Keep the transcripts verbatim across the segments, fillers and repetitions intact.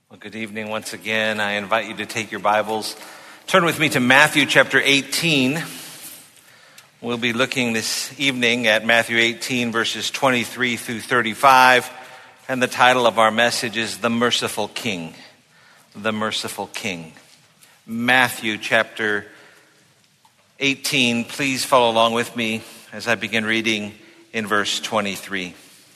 Well, good evening once again. I invite you to take your Bibles. Turn with me to Matthew chapter eighteen. We'll be looking this evening at Matthew eighteen, verses twenty-three through thirty-five. And the title of our message is The Merciful King. The Merciful King. Matthew chapter eighteen. Please follow along with me as I begin reading in verse twenty-three.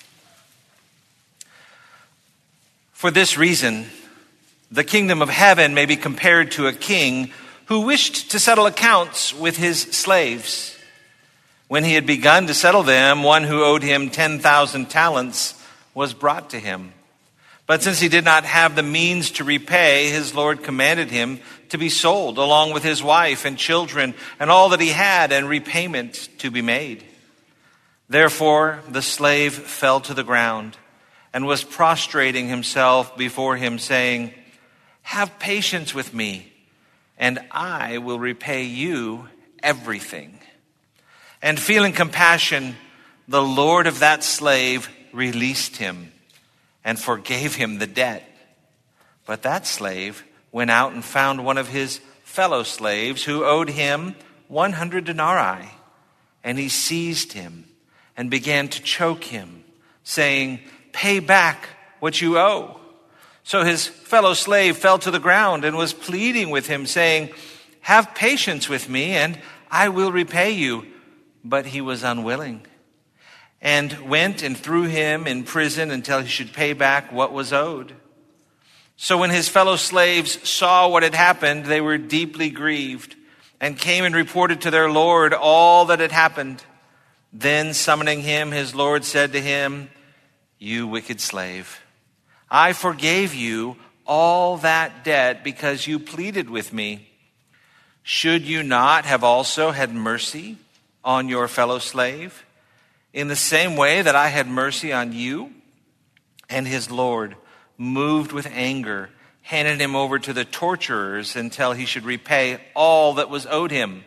For this reason, the kingdom of heaven may be compared to a king who wished to settle accounts with his slaves. When he had begun to settle them, one who owed him ten thousand talents was brought to him. But since he did not have the means to repay, his Lord commanded him to be sold, along with his wife and children and all that he had, and repayment to be made. Therefore the slave fell to the ground and was prostrating himself before him, saying, "Have patience with me, and I will repay you everything." And feeling compassion, the Lord of that slave released him and forgave him the debt. But that slave went out and found one of his fellow slaves who owed him one hundred denarii, and he seized him and began to choke him, saying, "Pay back what you owe." So his fellow slave fell to the ground and was pleading with him, saying, "Have patience with me, and I will repay you." But he was unwilling, and went and threw him in prison until he should pay back what was owed. So when his fellow slaves saw what had happened, they were deeply grieved, and came and reported to their Lord all that had happened. Then summoning him, his Lord said to him, "You wicked slave, I forgave you all that debt because you pleaded with me. Should you not have also had mercy on your fellow slave, in the same way that I had mercy on you?" And his Lord, moved with anger, handed him over to the torturers until he should repay all that was owed him.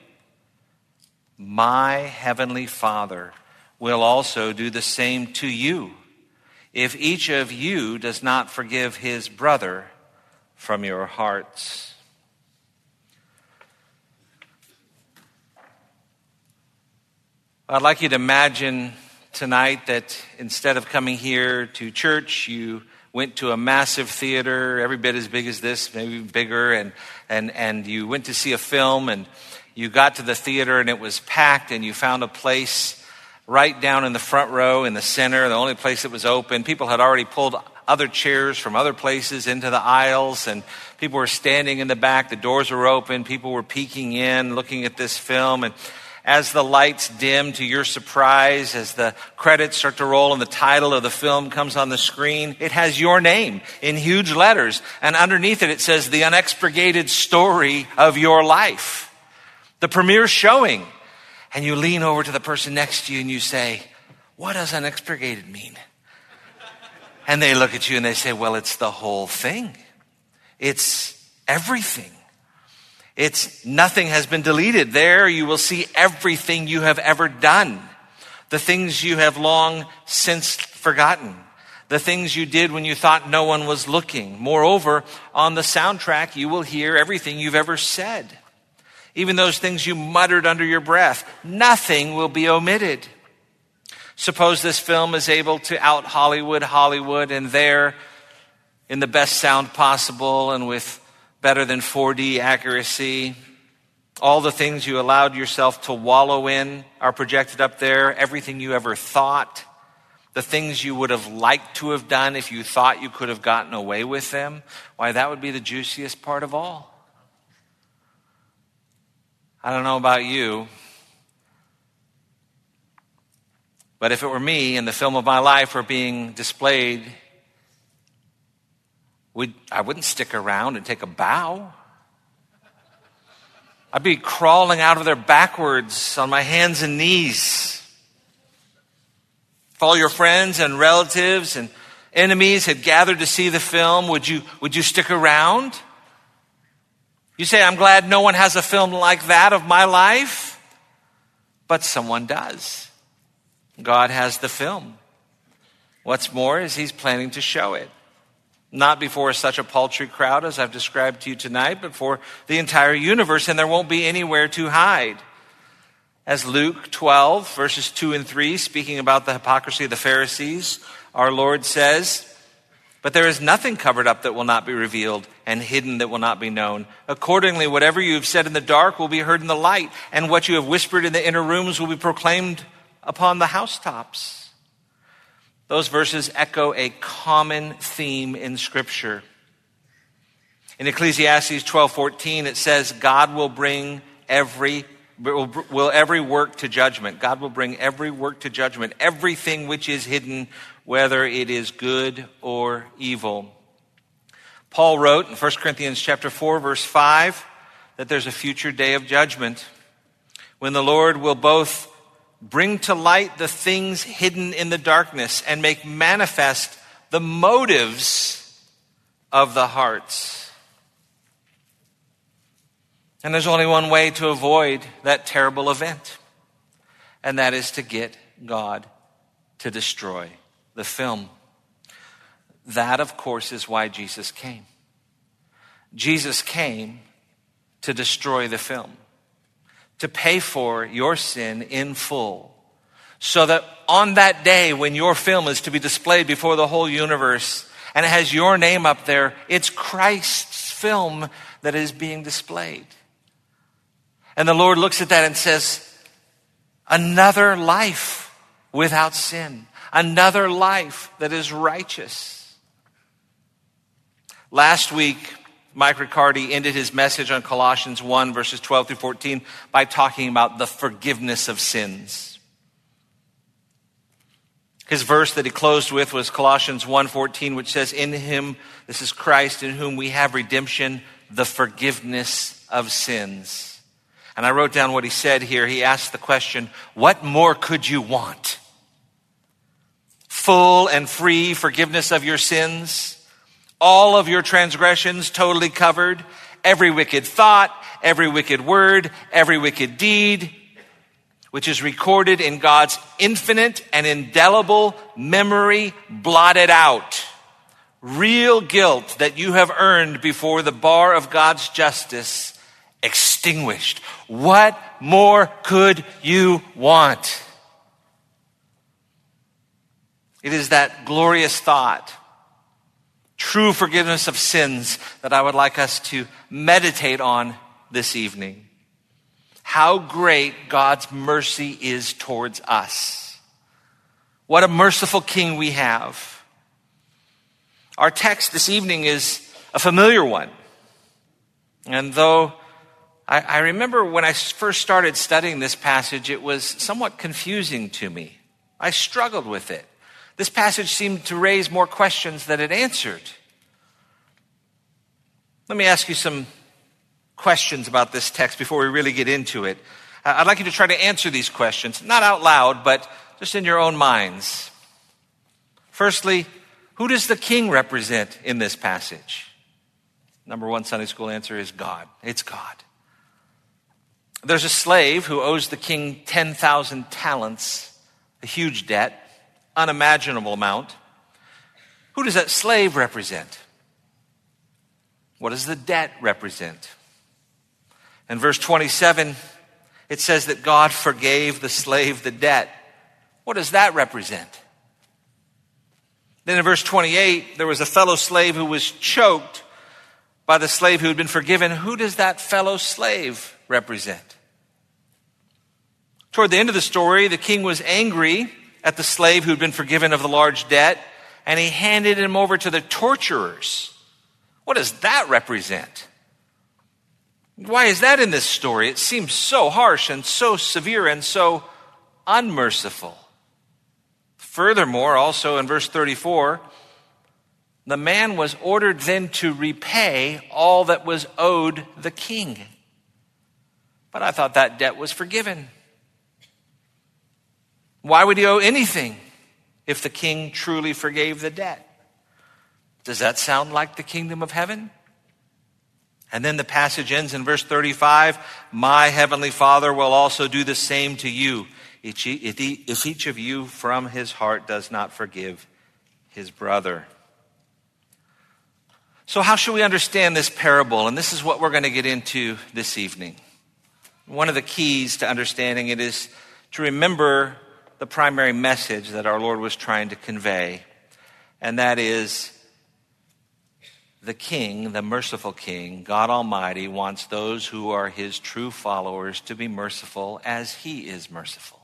My heavenly Father will also do the same to you, if each of you does not forgive his brother from your hearts. I'd like you to imagine tonight that instead of coming here to church, you went to a massive theater, every bit as big as this, maybe bigger, and, and, and you went to see a film, and you got to the theater and it was packed, and you found a place right down in the front row in the center, the only place that was open. People had already pulled other chairs from other places into the aisles, and people were standing in the back. The doors were open. People were peeking in, looking at this film. And as the lights dim, to your surprise, as the credits start to roll and the title of the film comes on the screen, it has your name in huge letters. And underneath it, it says, "The Unexpurgated Story of Your Life." The premiere showing. And you lean over to the person next to you and you say, "What does unexpurgated mean?" And they look at you and they say, "Well, it's the whole thing. It's everything. It's nothing has been deleted. There you will see everything you have ever done. The things you have long since forgotten. The things you did when you thought no one was looking. Moreover, on the soundtrack, you will hear everything you've ever said. Even those things you muttered under your breath. Nothing will be omitted." Suppose this film is able to out Hollywood Hollywood, and there, in the best sound possible and with better than four D accuracy, all the things you allowed yourself to wallow in are projected up there. Everything you ever thought, the things you would have liked to have done if you thought you could have gotten away with them. Why, that would be the juiciest part of all. I don't know about you, but if it were me and the film of my life were being displayed, we'd, I wouldn't stick around and take a bow. I'd be crawling out of there backwards on my hands and knees. If all your friends and relatives and enemies had gathered to see the film, would you, would you stick around? You say, "I'm glad no one has a film like that of my life." But someone does. God has the film. What's more is he's planning to show it. not before such a paltry crowd as I've described to you tonight, but for the entire universe, and there won't be anywhere to hide. As Luke twelve, verses two and three, speaking about the hypocrisy of the Pharisees, our Lord says, "But there is nothing covered up that will not be revealed, and hidden that will not be known. Accordingly, whatever you have said in the dark will be heard in the light, and what you have whispered in the inner rooms will be proclaimed upon the housetops." Those verses echo a common theme in Scripture. In Ecclesiastes twelve fourteen, it says, God will bring every will, will every work to judgment. God will bring every work to judgment, everything which is hidden, whether it is good or evil. Paul wrote in First Corinthians chapter four, verse five, that there's a future day of judgment when the Lord will both bring to light the things hidden in the darkness and make manifest the motives of the hearts. And there's only one way to avoid that terrible event, and that is to get God to destroy the film. That, of course, is why Jesus came. Jesus came to destroy the film, to pay for your sin in full, so that on that day when your film is to be displayed before the whole universe and it has your name up there, it's Christ's film that is being displayed. And the Lord looks at that and says, another life without sin, another life that is righteous. Last week, Mike Riccardi ended his message on Colossians one, verses twelve through fourteen, by talking about the forgiveness of sins. His verse that he closed with was Colossians one fourteen, which says, "In him," this is Christ, "in whom we have redemption, the forgiveness of sins." And I wrote down what he said here. He asked the question, what more could you want? Full and free forgiveness of your sins, all of your transgressions totally covered, every wicked thought, every wicked word, every wicked deed, which is recorded in God's infinite and indelible memory, blotted out. Real guilt that you have earned before the bar of God's justice, extinguished. What more could you want? It is that glorious thought, true forgiveness of sins, that I would like us to meditate on this evening. How great God's mercy is towards us. What a merciful King we have. Our text this evening is a familiar one. And though I, I remember when I first started studying this passage, it was somewhat confusing to me. I struggled with it. This passage seemed to raise more questions than it answered. Let me ask you some questions about this text before we really get into it. I'd like you to try to answer these questions, not out loud, but just in your own minds. Firstly, who does the king represent in this passage? Number one Sunday school answer is God. It's God. There's a slave who owes the king ten thousand talents, a huge debt, unimaginable amount. Who does that slave represent? What does the debt represent? In verse twenty-seven, it says that God forgave the slave the debt. What does that represent? Then in verse twenty-eight, there was a fellow slave who was choked by the slave who had been forgiven. Who does that fellow slave represent? Toward the end of the story, the king was angry at the slave who had been forgiven of the large debt, and he handed him over to the torturers. What does that represent? Why is that in this story? It seems so harsh and so severe and so unmerciful. Furthermore, also in verse thirty-four, the man was ordered then to repay all that was owed the king. But I thought that debt was forgiven. Why would he owe anything if the king truly forgave the debt? Does that sound like the kingdom of heaven? And then the passage ends in verse thirty-five. My heavenly Father will also do the same to you if each of you from his heart does not forgive his brother. So how should we understand this parable? And this is what we're going to get into this evening. One of the keys to understanding it is to remember the primary message that our Lord was trying to convey, and that is the King, the merciful King, God Almighty, wants those who are his true followers to be merciful as he is merciful.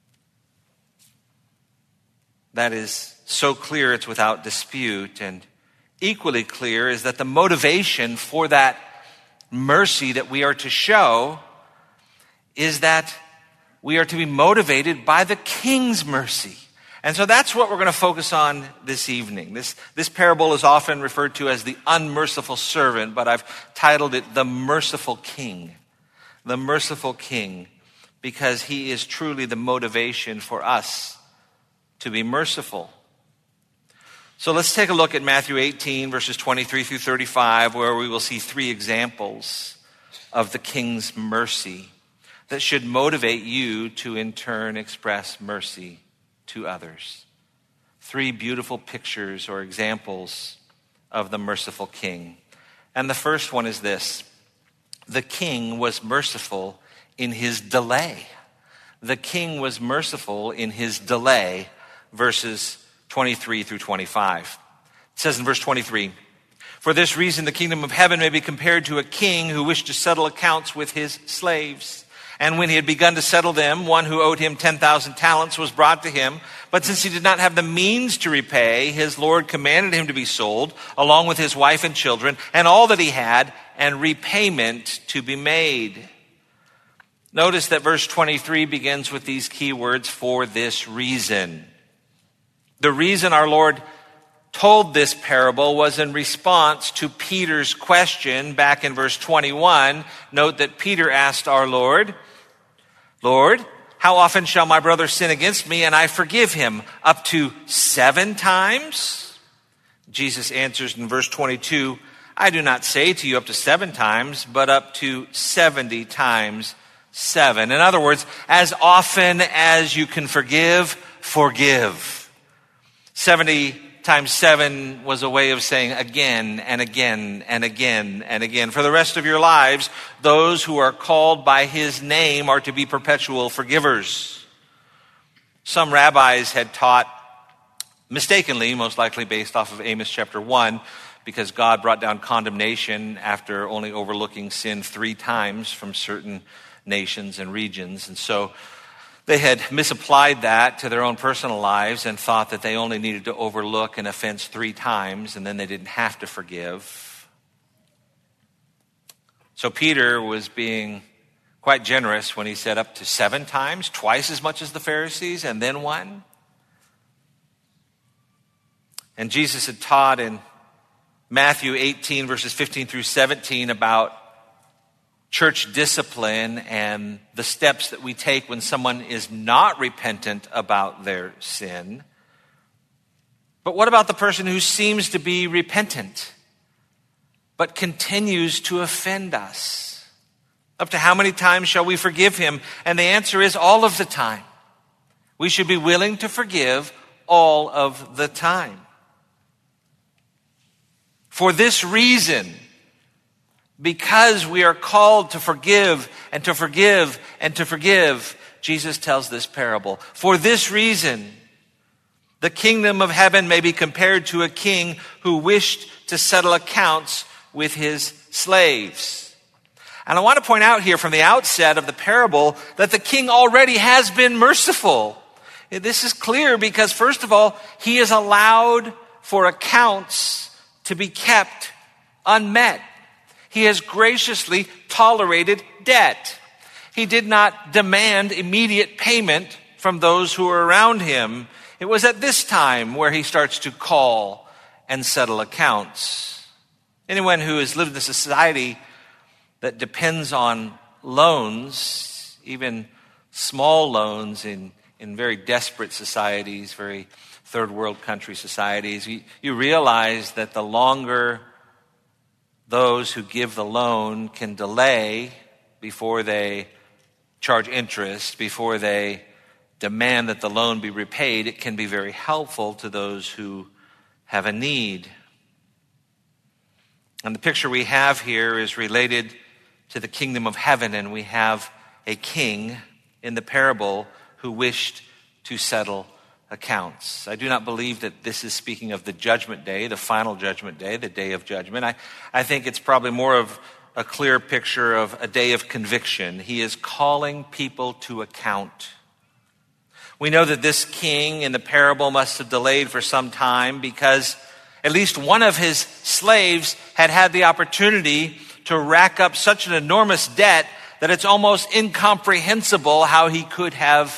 That is so clear it's without dispute, and equally clear is that the motivation for that mercy that we are to show is that we are to be motivated by the King's mercy. And so that's what we're going to focus on this evening. This, this parable is often referred to as the unmerciful servant, but I've titled it the merciful King. The merciful King, because he is truly the motivation for us to be merciful. So let's take a look at Matthew eighteen, verses twenty-three through thirty-five, where we will see three examples of the King's mercy that should motivate you to in turn express mercy to others. Three beautiful pictures or examples of the merciful King. And the first one is this: the King was merciful in his delay. The King was merciful in his delay, verses twenty-three through twenty-five. It says in verse twenty-three, "For this reason the kingdom of heaven may be compared to a king who wished to settle accounts with his slaves. And when he had begun to settle them, one who owed him ten thousand talents was brought to him. But since he did not have the means to repay, his Lord commanded him to be sold, along with his wife and children, and all that he had, and repayment to be made." Notice that verse twenty-three begins with these key words, "for this reason." The reason our Lord told this parable was in response to Peter's question back in verse twenty-one. Note that Peter asked our Lord, "Lord, how often shall my brother sin against me and I forgive him? Up to seven times?" Jesus answers in verse twenty-two, "I do not say to you up to seven times, but up to seventy times seven." In other words, as often as you can forgive, forgive. seventy times seven was a way of saying again and again and again and again. For the rest of your lives, those who are called by his name are to be perpetual forgivers. Some rabbis had taught, mistakenly, most likely based off of Amos chapter one, because God brought down condemnation after only overlooking sin three times from certain nations and regions. And so they had misapplied that to their own personal lives and thought that they only needed to overlook an offense three times and then they didn't have to forgive. So Peter was being quite generous when he said up to seven times, twice as much as the Pharisees, and then one. And Jesus had taught in Matthew eighteen, verses fifteen through seventeen about church discipline and the steps that we take when someone is not repentant about their sin. But what about the person who seems to be repentant but continues to offend us? Up to how many times shall we forgive him? And the answer is all of the time. We should be willing to forgive all of the time. For this reason, because we are called to forgive and to forgive and to forgive, Jesus tells this parable. For this reason, the kingdom of heaven may be compared to a king who wished to settle accounts with his slaves. And I want to point out here from the outset of the parable that the king already has been merciful. This is clear because, first of all, he has allowed for accounts to be kept unmet. He has graciously tolerated debt. He did not demand immediate payment from those who were around him. It was at this time where he starts to call and settle accounts. Anyone who has lived in a society that depends on loans, even small loans in, in very desperate societies, very third world country societies, you, you realize that the longer those who give the loan can delay before they charge interest, before they demand that the loan be repaid, it can be very helpful to those who have a need. And the picture we have here is related to the kingdom of heaven, and we have a king in the parable who wished to settle accounts. I do not believe that this is speaking of the judgment day, the final judgment day, the day of judgment. I, I think it's probably more of a clear picture of a day of conviction. He is calling people to account. We know that this king in the parable must have delayed for some time because at least one of his slaves had had the opportunity to rack up such an enormous debt that it's almost incomprehensible how he could have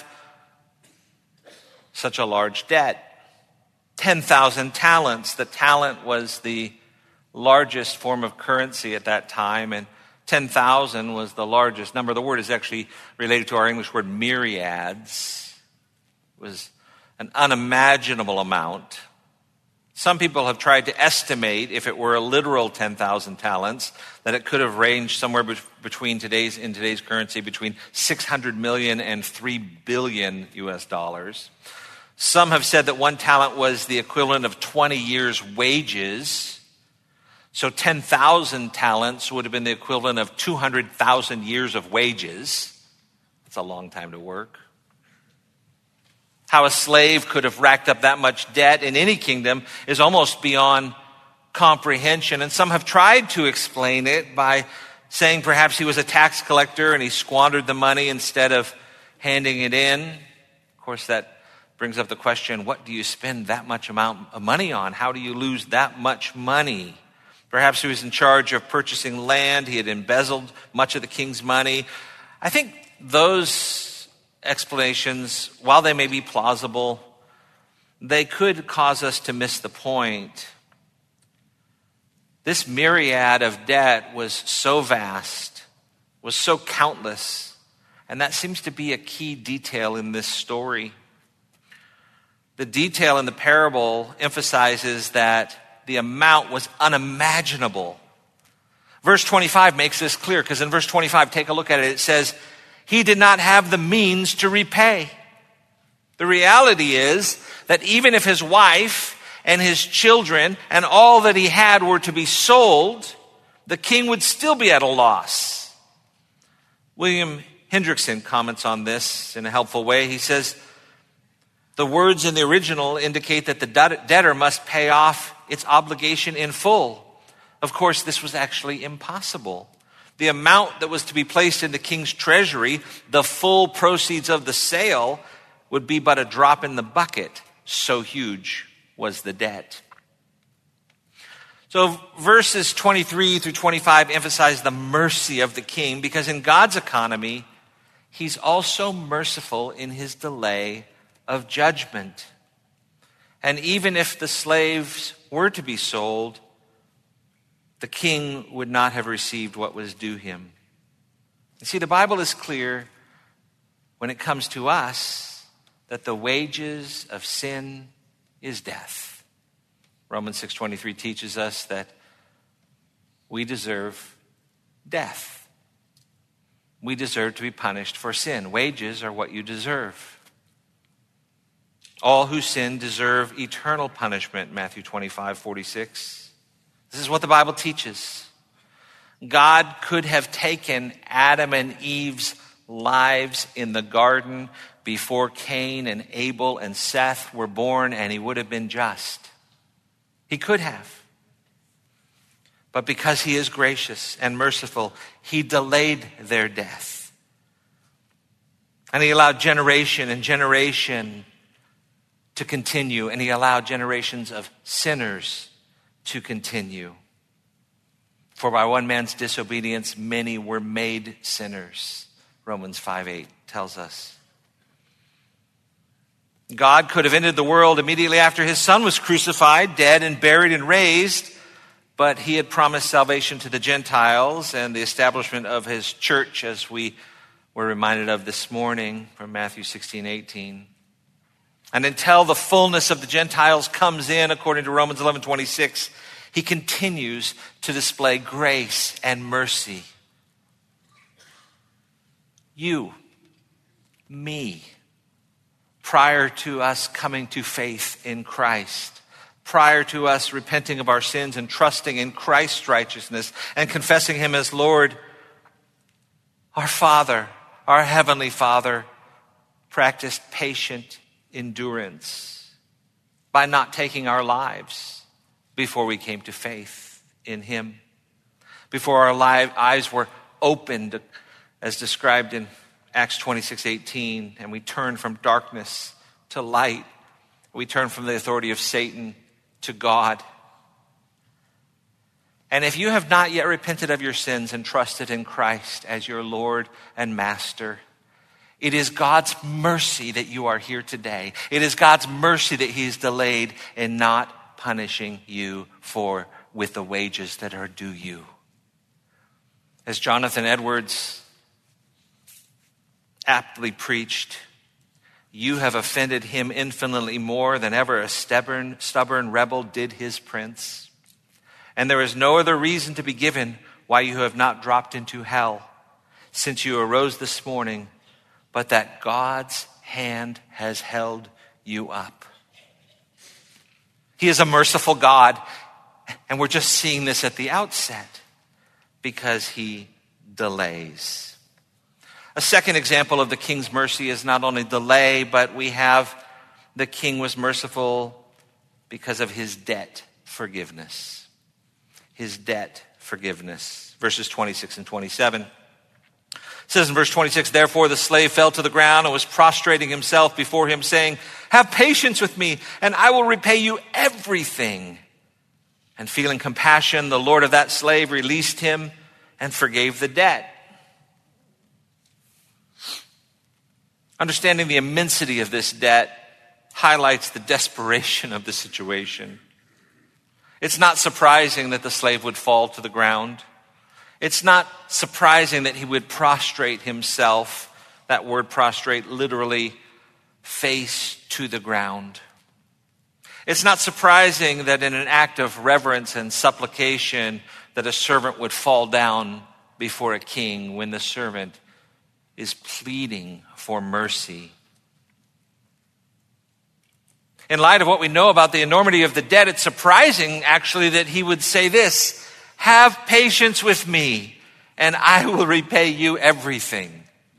such a large debt. ten thousand talents. The talent was the largest form of currency at that time, and ten thousand was the largest number. The word is actually related to our English word myriads. It was an unimaginable amount. Some people have tried to estimate, if it were a literal ten thousand talents, that it could have ranged somewhere be- between today's, in today's currency, between six hundred million and three billion U S dollars. Some have said that one talent was the equivalent of twenty years' wages. So ten thousand talents would have been the equivalent of two hundred thousand years of wages. That's a long time to work. How a slave could have racked up that much debt in any kingdom is almost beyond comprehension. And some have tried to explain it by saying perhaps he was a tax collector and he squandered the money instead of handing it in. Of course, that brings up the question, what do you spend that much amount of money on? How do you lose that much money? Perhaps he was in charge of purchasing land. He had embezzled much of the king's money. I think those explanations, while they may be plausible, they could cause us to miss the point. This myriad of debt was so vast, was so countless, and that seems to be a key detail in this story. The detail in the parable emphasizes that the amount was unimaginable. Verse twenty-five makes this clear, because in verse twenty-five, take a look at it, it says, he did not have the means to repay. The reality is that even if his wife and his children and all that he had were to be sold, the king would still be at a loss. William Hendrickson comments on this in a helpful way. He says, the words in the original indicate that the debtor must pay off its obligation in full. Of course, this was actually impossible. The amount that was to be placed in the king's treasury, the full proceeds of the sale, would be but a drop in the bucket. So huge was the debt. So verses twenty-three through twenty-five emphasize the mercy of the king, because in God's economy, he's also merciful in his delay of judgment. And even if the slaves were to be sold, the king would not have received what was due him. You see, the Bible is clear when it comes to us that the wages of sin is death. Romans six twenty-three teaches us that we deserve death. We deserve to be punished for sin. Wages are what you deserve. All who sin deserve eternal punishment, Matthew twenty-five forty-six. This is what the Bible teaches. God could have taken Adam and Eve's lives in the garden before Cain and Abel and Seth were born, and he would have been just. He could have. But because he is gracious and merciful, he delayed their death. And he allowed generation and generation to continue, and he allowed generations of sinners to continue. For by one man's disobedience, many were made sinners. Romans five eight tells us. God could have ended the world immediately after his son was crucified, dead and buried and raised, but he had promised salvation to the Gentiles and the establishment of his church, as we were reminded of this morning from Matthew sixteen eighteen. And until the fullness of the Gentiles comes in, according to Romans eleven twenty-six, he continues to display grace and mercy. You, me, prior to us coming to faith in Christ, prior to us repenting of our sins and trusting in Christ's righteousness and confessing him as Lord, our Father, our Heavenly Father, practiced patient endurance by not taking our lives before we came to faith in him. Before our live eyes were opened, as described in Acts twenty-six eighteen, and we turned from darkness to light. We turned from the authority of Satan to God. And if you have not yet repented of your sins and trusted in Christ as your Lord and Master, it is God's mercy that you are here today. It is God's mercy that he is delayed in not punishing you for with the wages that are due you. As Jonathan Edwards aptly preached, you have offended him infinitely more than ever a stubborn, stubborn rebel did his prince. And there is no other reason to be given why you have not dropped into hell since you arose this morning, but that God's hand has held you up. He is a merciful God, and we're just seeing this at the outset because he delays. A second example of the king's mercy is not only delay, but we have the king was merciful because of his debt forgiveness. His debt forgiveness. Verses twenty-six and twenty-seven. It says in verse twenty-six, therefore the slave fell to the ground and was prostrating himself before him, saying, have patience with me, and I will repay you everything. And feeling compassion, the Lord of that slave released him and forgave the debt. Understanding the immensity of this debt highlights the desperation of the situation. It's not surprising that the slave would fall to the ground. It's not surprising that he would prostrate himself. That word prostrate literally face to the ground. It's not surprising that in an act of reverence and supplication that a servant would fall down before a king when the servant is pleading for mercy. In light of what we know about the enormity of the debt, it's surprising actually that he would say this, have patience with me and I will repay you everything.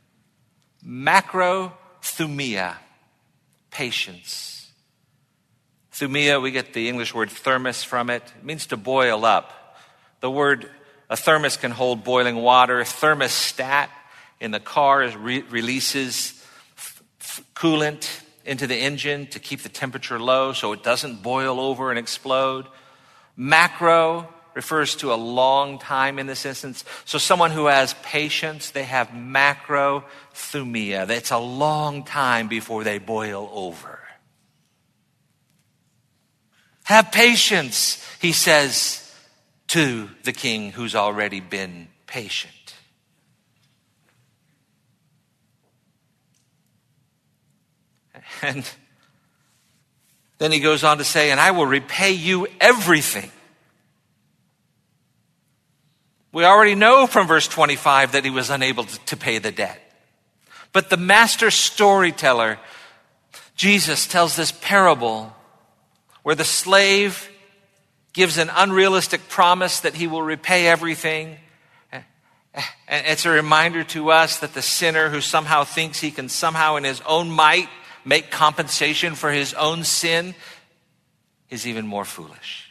Macrothumia, patience. Thumia, we get the English word thermos from it. It means to boil up. The word, a thermos can hold boiling water. Thermostat in the car re- releases f- f- coolant into the engine to keep the temperature low so it doesn't boil over and explode. Macro refers to a long time in this instance. So someone who has patience, they have macrothumia. It's a long time before they boil over. Have patience, he says to the king who's already been patient. And then he goes on to say, and I will repay you everything. We already know from verse twenty-five that he was unable to pay the debt. But the master storyteller, Jesus, tells this parable where the slave gives an unrealistic promise that he will repay everything. And it's a reminder to us that the sinner who somehow thinks he can somehow in his own might make compensation for his own sin is even more foolish.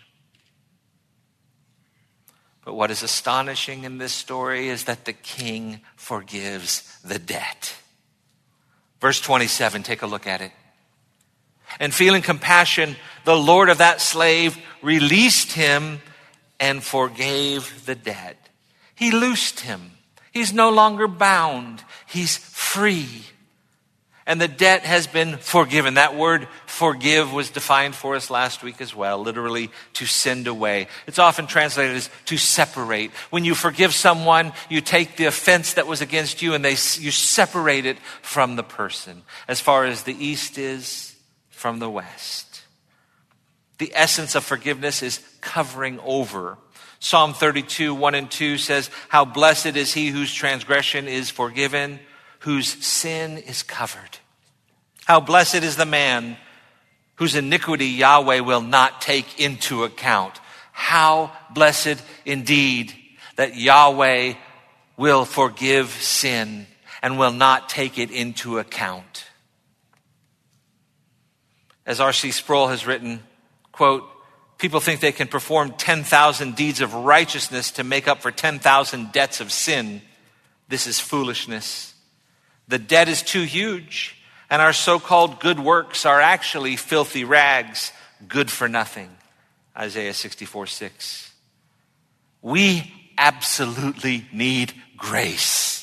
But what is astonishing in this story is that the king forgives the debt. Verse twenty-seven, take a look at it. And feeling compassion, the Lord of that slave released him and forgave the debt. He loosed him. He's no longer bound. He's free. And the debt has been forgiven. That word forgive was defined for us last week as well, literally to send away. It's often translated as to separate. When you forgive someone, you take the offense that was against you and they you separate it from the person, as far as the east is from the west. The essence of forgiveness is covering over. Psalm thirty-two, one and two says, how blessed is he whose transgression is forgiven, whose sin is covered. How blessed is the man whose iniquity Yahweh will not take into account. How blessed indeed that Yahweh will forgive sin and will not take it into account. As R C Sproul has written, quote, people think they can perform ten thousand deeds of righteousness to make up for ten thousand debts of sin. This is foolishness. The debt is too huge, and our so-called good works are actually filthy rags, good for nothing. Isaiah sixty-four six. We absolutely need grace.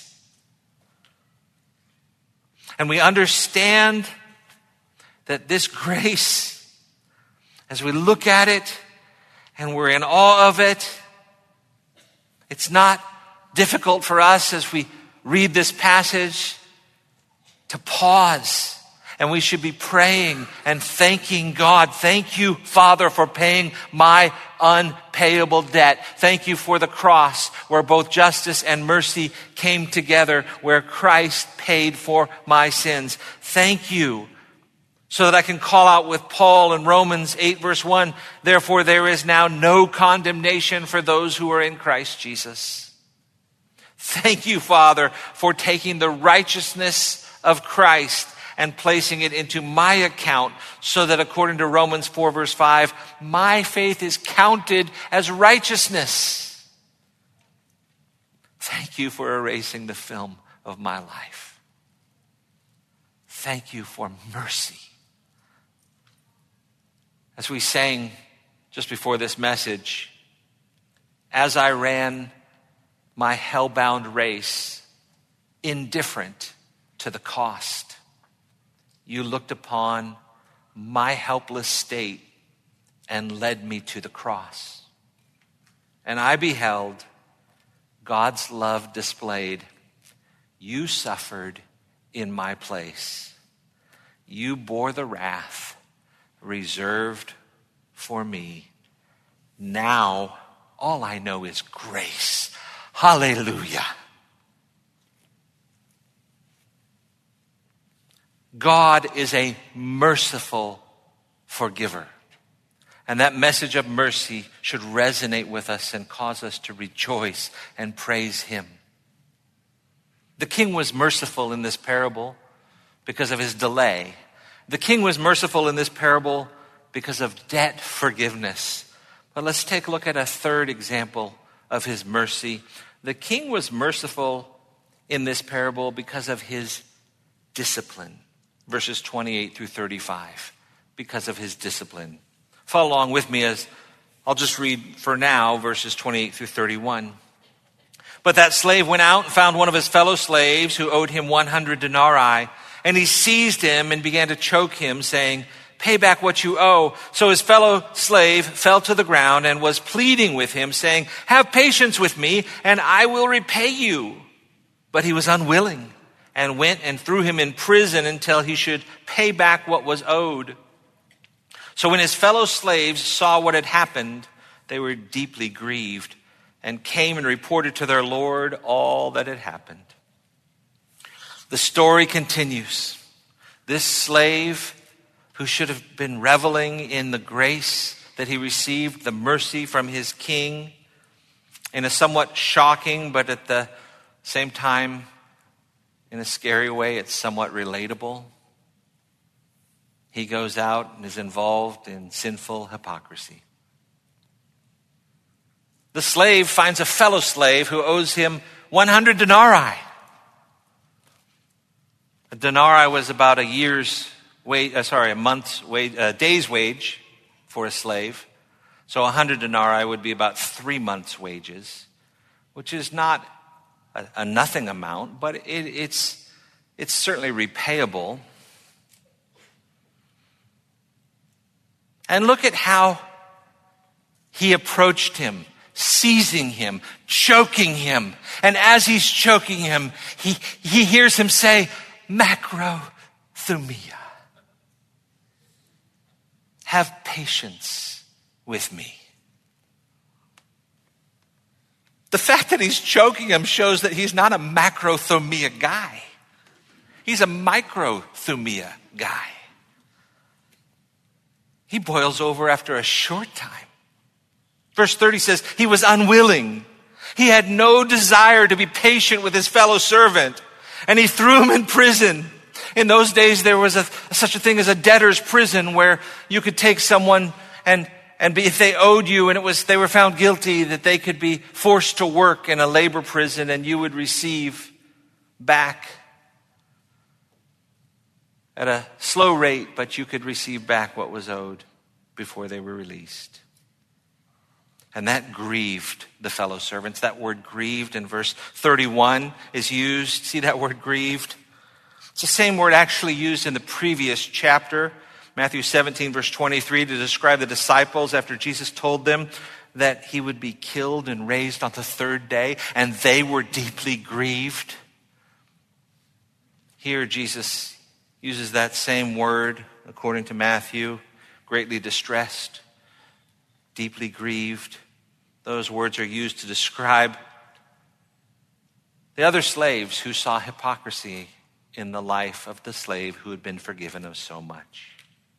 And we understand that this grace, as we look at it and we're in awe of it, it's not difficult for us as we read this passage to pause. And we should be praying and thanking God. Thank you, Father, for paying my unpayable debt. Thank you for the cross where both justice and mercy came together, where Christ paid for my sins. Thank you, so that I can call out with Paul in Romans eight verse one, therefore there is now no condemnation for those who are in Christ Jesus. Thank you, Father, for taking the righteousness of Christ and placing it into my account, so that according to Romans four verse five, my faith is counted as righteousness. Thank you for erasing the film of my life. Thank you for mercy. As we sang just before this message, as I ran my hell-bound race, indifferent to the cost, you looked upon my helpless state and led me to the cross. And I beheld God's love displayed. You suffered in my place. You bore the wrath reserved for me. Now, all I know is grace. Hallelujah. God is a merciful forgiver. And that message of mercy should resonate with us and cause us to rejoice and praise him. The king was merciful in this parable because of his delay. The king was merciful in this parable because of debt forgiveness. But let's take a look at a third example of his mercy. The king was merciful in this parable because of his discipline. Verses twenty-eight through thirty-five, because of his discipline. Follow along with me as I'll just read for now verses twenty-eight through thirty-one. But that slave went out and found one of his fellow slaves who owed him one hundred denarii, and he seized him and began to choke him, saying, pay back what you owe. So his fellow slave fell to the ground and was pleading with him, saying, have patience with me, and I will repay you. But he was unwilling, and went and threw him in prison until he should pay back what was owed. So when his fellow slaves saw what had happened, they were deeply grieved and came and reported to their Lord all that had happened. The story continues. This slave, who should have been reveling in the grace that he received, the mercy from his king, in a somewhat shocking but at the same time in a scary way, it's somewhat relatable. He goes out and is involved in sinful hypocrisy. The slave finds a fellow slave who owes him one hundred denarii. A denarii was about a year's wage, uh, sorry, a month's wage, a day's wage for a slave. So one hundred denarii would be about three months' wages, which is not A, a nothing amount, but it, it's it's certainly repayable. And look at how he approached him, seizing him, choking him. And as he's choking him, he, he hears him say, macrothumia. Have patience with me. The fact that he's choking him shows that he's not a macrothumia guy. He's a microthumia guy. he boils over after a short time. Verse thirty says, he was unwilling. He had no desire to be patient with his fellow servant, and he threw him in prison. In those days, there was a, such a thing as a debtor's prison where you could take someone and, and be, if they owed you and it was, they were found guilty, that they could be forced to work in a labor prison and you would receive back at a slow rate, but you could receive back what was owed before they were released. And that grieved the fellow servants. That word grieved in verse thirty-one is used. See that word grieved? It's the same word actually used in the previous chapter, Matthew seventeen, verse twenty-three, to describe the disciples after Jesus told them that he would be killed and raised on the third day, and they were deeply grieved. Here, Jesus uses that same word, according to Matthew, greatly distressed, deeply grieved. Those words are used to describe the other slaves who saw hypocrisy in the life of the slave who had been forgiven of so much,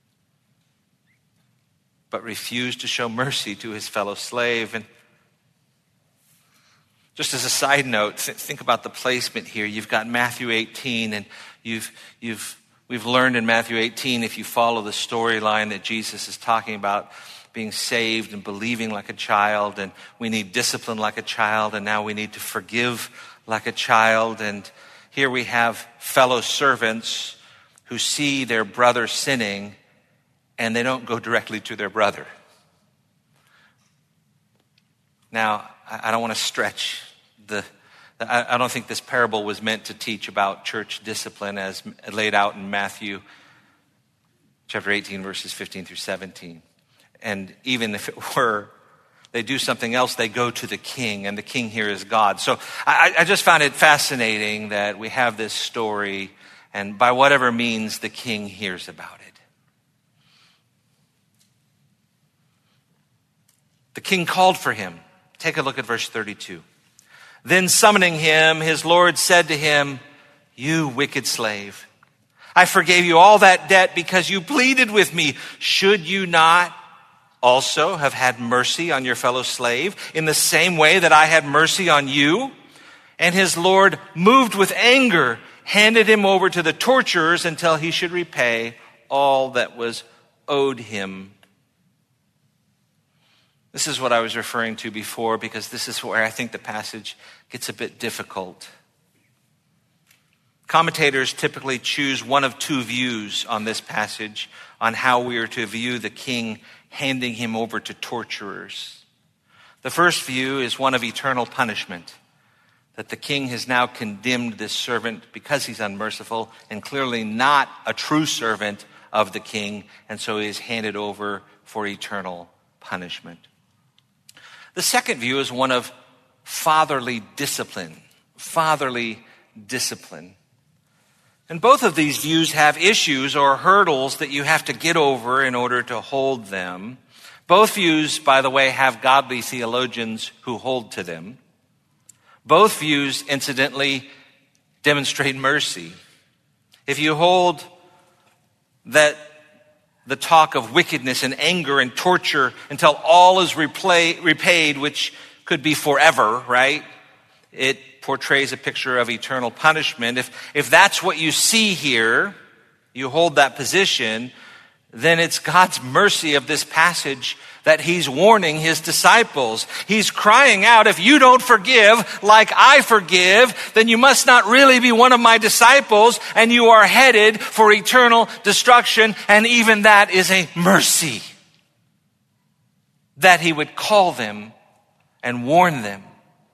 but refused to show mercy to his fellow slave. And just as a side note, think about the placement here. You've got Matthew eighteen, and you've you've we've learned in Matthew eighteen, if you follow the storyline, that Jesus is talking about being saved and believing like a child, and we need discipline like a child, and now we need to forgive like a child. And here we have fellow servants who see their brother sinning, and they don't go directly to their brother. Now, I don't want to stretch the, I don't think this parable was meant to teach about church discipline as laid out in Matthew chapter eighteen, verses fifteen through seventeen. And even if it were, they do something else, they go to the king, and the king here is God. So I, I just found it fascinating that we have this story, and by whatever means, the king hears about it. The king called for him. Take a look at verse thirty-two. Then summoning him, his Lord said to him, "You wicked slave, I forgave you all that debt because you pleaded with me. Should you not also have had mercy on your fellow slave in the same way that I had mercy on you?" And his Lord, moved with anger, handed him over to the torturers until he should repay all that was owed him. This is what I was referring to before, because this is where I think the passage gets a bit difficult. Commentators typically choose one of two views on this passage on how we are to view the king handing him over to torturers. The first view is one of eternal punishment, that the king has now condemned this servant because he's unmerciful and clearly not a true servant of the king, and so he is handed over for eternal punishment. The second view is one of fatherly discipline, fatherly discipline. And both of these views have issues or hurdles that you have to get over in order to hold them. Both views, by the way, have godly theologians who hold to them. Both views, incidentally, demonstrate mercy. If you hold that the talk of wickedness and anger and torture until all is replay, repaid, which could be forever, right? It portrays a picture of eternal punishment. If, if that's what you see here, you hold that position, then it's God's mercy of this passage that he's warning his disciples. He's crying out, if you don't forgive like I forgive, then you must not really be one of my disciples, and you are headed for eternal destruction. And even that is a mercy, that he would call them and warn them.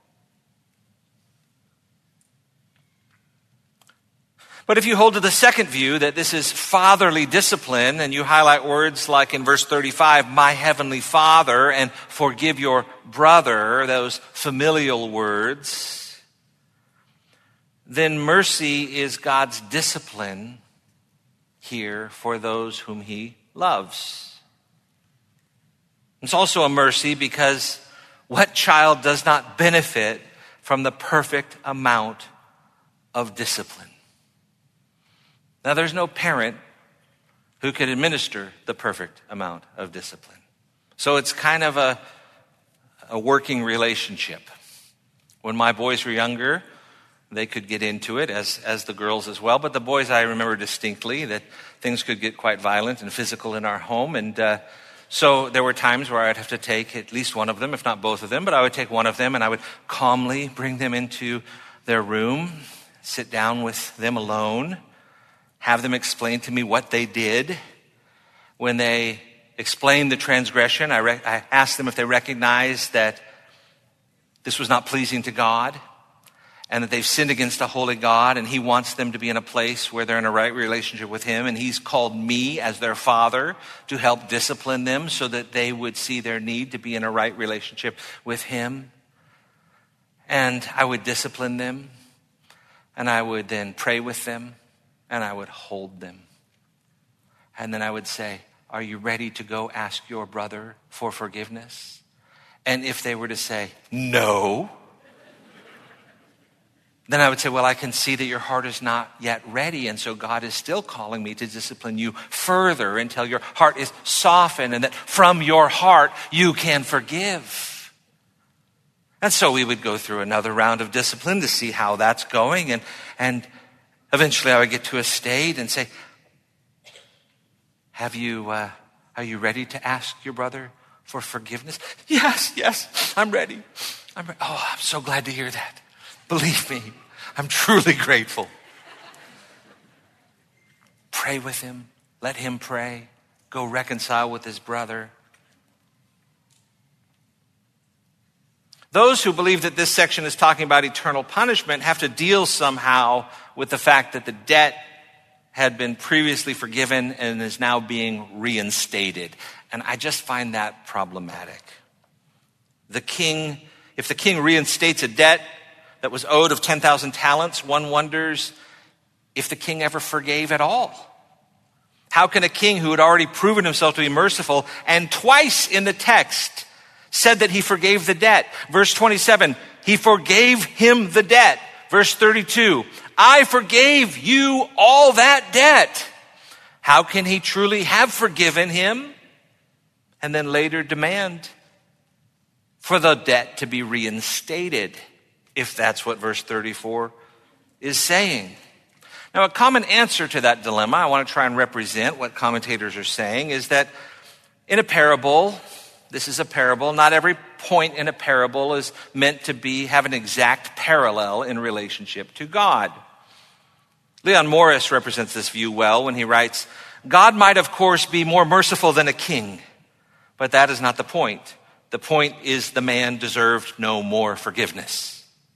But if you hold to the second view, that this is fatherly discipline, and you highlight words like in verse thirty-five, my heavenly Father, and forgive your brother, those familial words, then mercy is God's discipline here for those whom he loves. It's also a mercy because what child does not benefit from the perfect amount of discipline? Now, there's no parent who could administer the perfect amount of discipline. So it's kind of a, a working relationship. When my boys were younger, they could get into it, as, as the girls as well. But the boys, I remember distinctly that things could get quite violent and physical in our home. And uh, so there were times where I'd have to take at least one of them, if not both of them. But I would take one of them and I would calmly bring them into their room, sit down with them alone, have them explain to me what they did. When they explained the transgression, I, re- I asked them if they recognized that this was not pleasing to God and that they've sinned against a holy God, and he wants them to be in a place where they're in a right relationship with him, and he's called me as their father to help discipline them so that they would see their need to be in a right relationship with him. And I would discipline them, and I would then pray with them, and I would hold them. And then I would say, are you ready to go ask your brother for forgiveness? And if they were to say, no, then I would say, well, I can see that your heart is not yet ready, and so God is still calling me to discipline you further until your heart is softened and that from your heart you can forgive. And so we would go through another round of discipline to see how that's going, and, and eventually I would get to a state and say, have you, uh, are you ready to ask your brother for forgiveness? Yes, yes, I'm ready. I'm re- oh, I'm so glad to hear that. Believe me, I'm truly grateful. Pray with him. Let him pray. Go reconcile with his brother. Those who believe that this section is talking about eternal punishment have to deal somehow with the fact that the debt had been previously forgiven and is now being reinstated. And I just find that problematic. The king, if the king reinstates a debt that was owed of ten thousand talents, one wonders if the king ever forgave at all. How can a king who had already proven himself to be merciful and twice in the text said that he forgave the debt? Verse twenty-seven, he forgave him the debt. Verse thirty-two, I forgave you all that debt. How can he truly have forgiven him and then later demand for the debt to be reinstated, if that's what verse thirty-four is saying? Now, a common answer to that dilemma, I want to try and represent what commentators are saying, is that in a parable, this is a parable, not every point in a parable is meant to be have an exact parallel in relationship to God. Leon Morris represents this view well when he writes, God might, of course, be more merciful than a king, but that is not the point. The point is the man deserved no more forgiveness.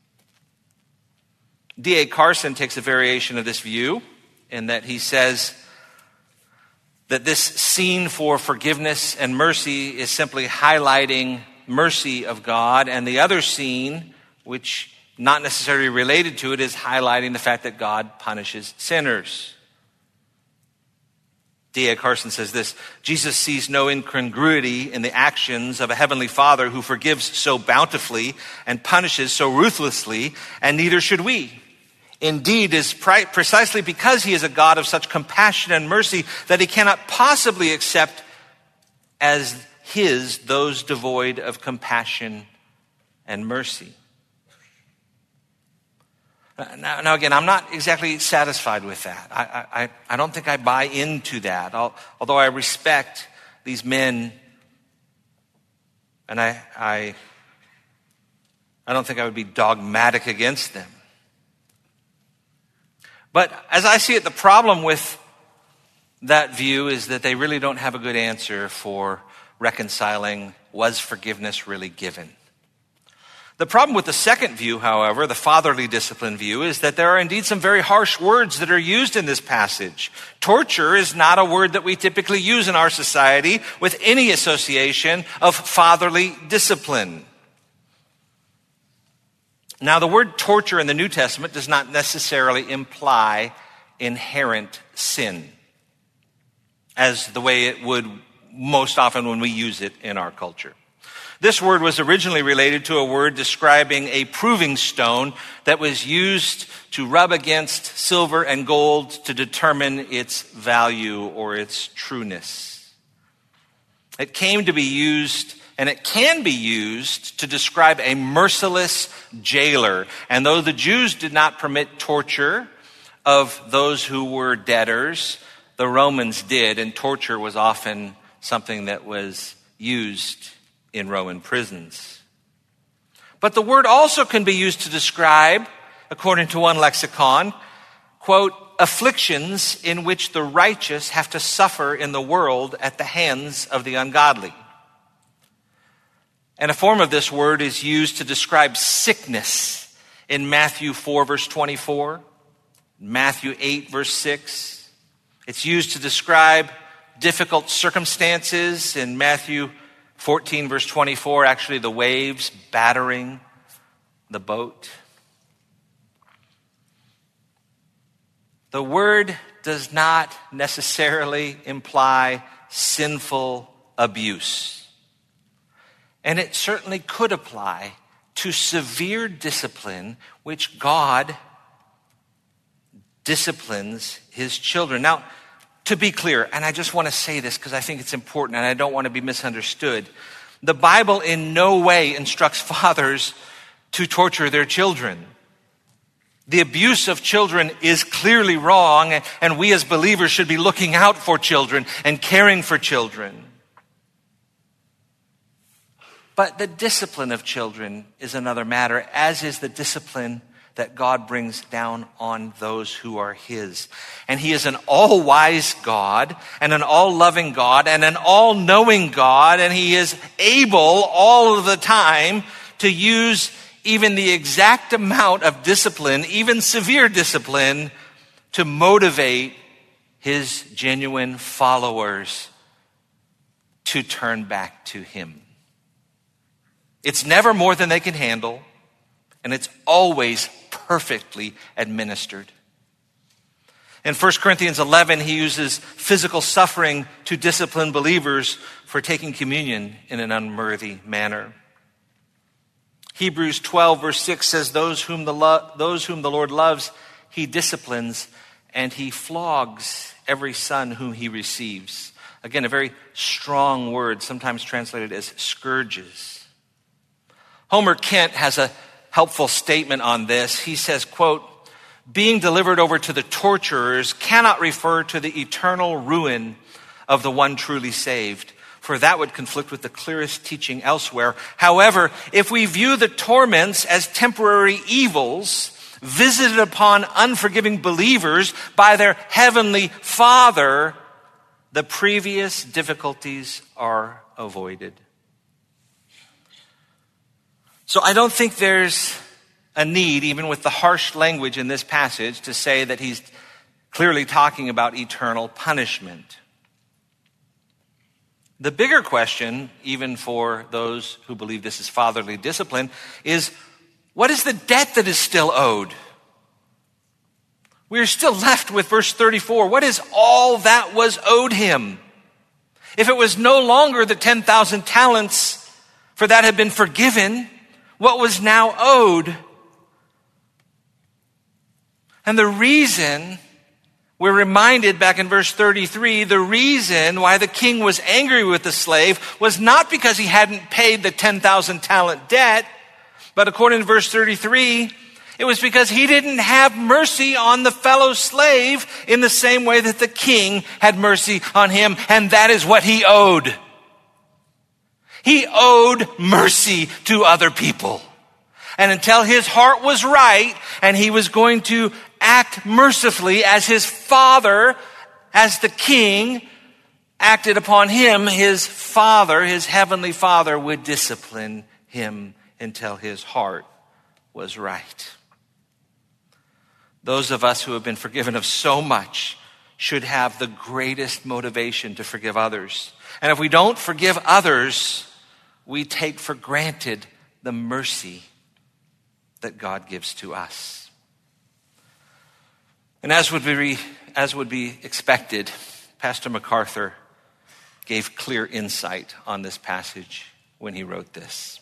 D A Carson takes a variation of this view in that he says that this scene for forgiveness and mercy is simply highlighting mercy of God, and the other scene, which not necessarily related to it, is highlighting the fact that God punishes sinners. D A Carson says this, Jesus sees no incongruity in the actions of a heavenly Father who forgives so bountifully and punishes so ruthlessly, and neither should we. Indeed, it is pri- precisely because he is a God of such compassion and mercy that he cannot possibly accept as his those devoid of compassion and mercy. Now, now again, I'm not exactly satisfied with that. I, I, I don't think I buy into that, I'll, although I respect these men, and I, I, I don't think I would be dogmatic against them. But as I see it, the problem with that view is that they really don't have a good answer for reconciling, was forgiveness really given? The problem with the second view, however, the fatherly discipline view, is that there are indeed some very harsh words that are used in this passage. Torture is not a word that we typically use in our society with any association of fatherly discipline. Now, the word torture in the New Testament does not necessarily imply inherent sin, as the way it would most often when we use it in our culture. This word was originally related to a word describing a proving stone that was used to rub against silver and gold to determine its value or its trueness. It came to be used, and it can be used, to describe a merciless jailer. And though the Jews did not permit torture of those who were debtors, the Romans did, and torture was often something that was used in Roman prisons. But the word also can be used to describe, according to one lexicon, quote, afflictions in which the righteous have to suffer in the world at the hands of the ungodly. And a form of this word is used to describe sickness in Matthew four, verse twenty-four, Matthew eight, verse six. It's used to describe difficult circumstances in Matthew fourteen, verse twenty-four, actually the waves battering the boat. The word does not necessarily imply sinful abuse. And it certainly could apply to severe discipline, which God disciplines his children. Now, to be clear, and I just want to say this because I think it's important and I don't want to be misunderstood. The Bible in no way instructs fathers to torture their children. The abuse of children is clearly wrong, and we as believers should be looking out for children and caring for children. But the discipline of children is another matter, as is the discipline that God brings down on those who are his. And he is an all-wise God and an all-loving God and an all-knowing God, and he is able all of the time to use even the exact amount of discipline, even severe discipline, to motivate his genuine followers to turn back to him. It's never more than they can handle, and it's always perfectly administered. In First Corinthians eleven, he uses physical suffering to discipline believers for taking communion in an unworthy manner. Hebrews twelve, verse six says, those whom the lo- those whom the Lord loves, he disciplines, and he flogs every son whom he receives. Again, a very strong word, sometimes translated as scourges. Homer Kent has a helpful statement on this. He says, quote, being delivered over to the torturers cannot refer to the eternal ruin of the one truly saved, for that would conflict with the clearest teaching elsewhere. However, if we view the torments as temporary evils visited upon unforgiving believers by their heavenly Father, the previous difficulties are avoided. So I don't think there's a need, even with the harsh language in this passage, to say that he's clearly talking about eternal punishment. The bigger question, even for those who believe this is fatherly discipline, is what is the debt that is still owed? We are still left with verse thirty-four. What is all that was owed him? If it was no longer the ten thousand talents, for that had been forgiven, what was now owed? And the reason, we're reminded back in verse thirty-three, the reason why the king was angry with the slave was not because he hadn't paid the ten thousand talent debt, but according to verse thirty-three, it was because he didn't have mercy on the fellow slave in the same way that the king had mercy on him, and that is what he owed. He owed mercy to other people. And until his heart was right and he was going to act mercifully as his father, as the king acted upon him, his father, his heavenly father, would discipline him until his heart was right. Those of us who have been forgiven of so much should have the greatest motivation to forgive others. And if we don't forgive others, we take for granted the mercy that God gives to us. And as would be, as would be expected, Pastor MacArthur gave clear insight on this passage when he wrote this.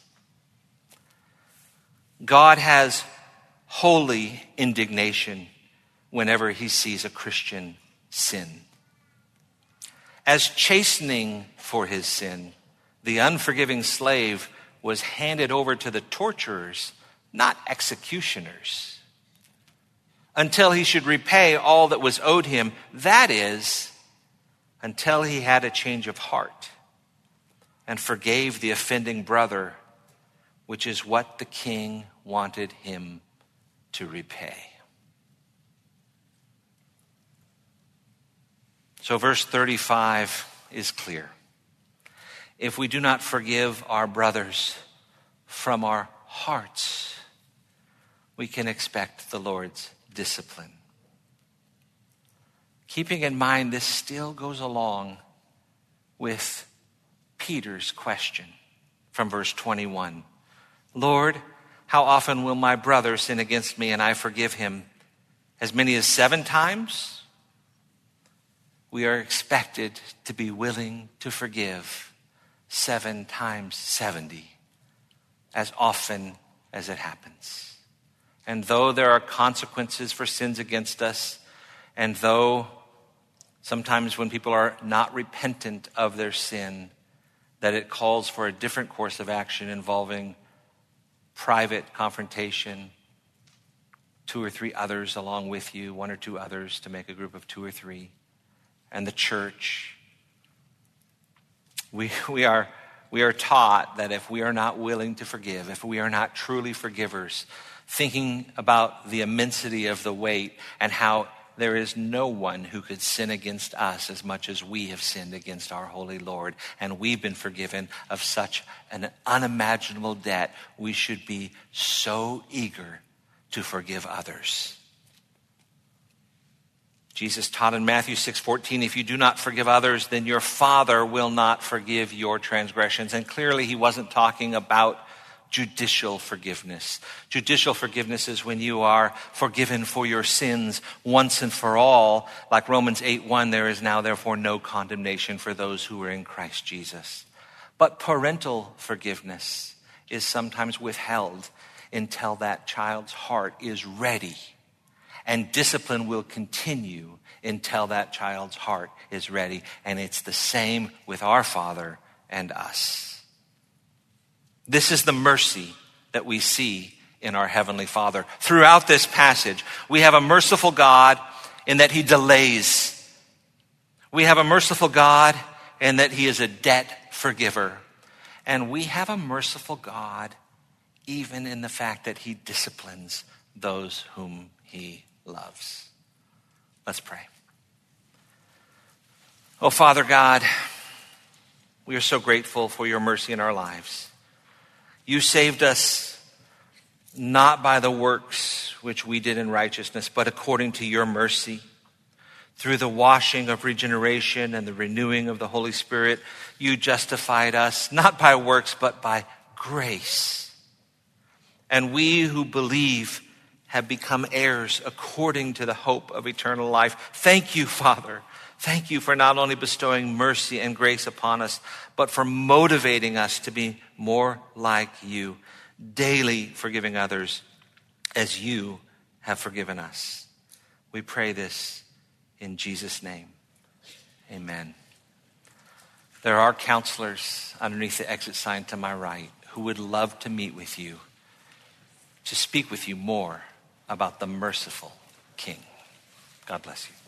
God has holy indignation whenever he sees a Christian sin. As chastening for his sin, the unforgiving slave was handed over to the torturers, not executioners, until he should repay all that was owed him. That is, until he had a change of heart and forgave the offending brother, which is what the king wanted him to repay. So verse thirty-five is clear. If we do not forgive our brothers from our hearts, we can expect the Lord's discipline. Keeping in mind, this still goes along with Peter's question from verse twenty-one. Lord, how often will my brother sin against me and I forgive him? As many as seven times? We are expected to be willing to forgive seven times seventy, as often as it happens. And though there are consequences for sins against us, and though sometimes when people are not repentant of their sin, that it calls for a different course of action involving private confrontation, two or three others along with you, one or two others to make a group of two or three, and the church. We, we, are, we are taught that if we are not willing to forgive, if we are not truly forgivers, thinking about the immensity of the weight and how there is no one who could sin against us as much as we have sinned against our holy Lord, and we've been forgiven of such an unimaginable debt, we should be so eager to forgive others. Jesus taught in Matthew six fourteen, if you do not forgive others, then your Father will not forgive your transgressions. And clearly he wasn't talking about judicial forgiveness. Judicial forgiveness is when you are forgiven for your sins once and for all. Like Romans eight one, there is now therefore no condemnation for those who are in Christ Jesus. But parental forgiveness is sometimes withheld until that child's heart is ready. And discipline will continue until that child's heart is ready. And it's the same with our Father and us. This is the mercy that we see in our Heavenly Father. Throughout this passage, we have a merciful God in that he delays. We have a merciful God in that he is a debt forgiver. And we have a merciful God even in the fact that he disciplines those whom he loves. Let's pray. Oh, Father God, we are so grateful for your mercy in our lives. You saved us not by the works which we did in righteousness, but according to your mercy. Through the washing of regeneration and the renewing of the Holy Spirit, you justified us not by works, but by grace. And we who believe have become heirs according to the hope of eternal life. Thank you, Father. Thank you for not only bestowing mercy and grace upon us, but for motivating us to be more like you, daily forgiving others as you have forgiven us. We pray this in Jesus' name. Amen. There are counselors underneath the exit sign to my right who would love to meet with you, to speak with you more about the merciful King. God bless you.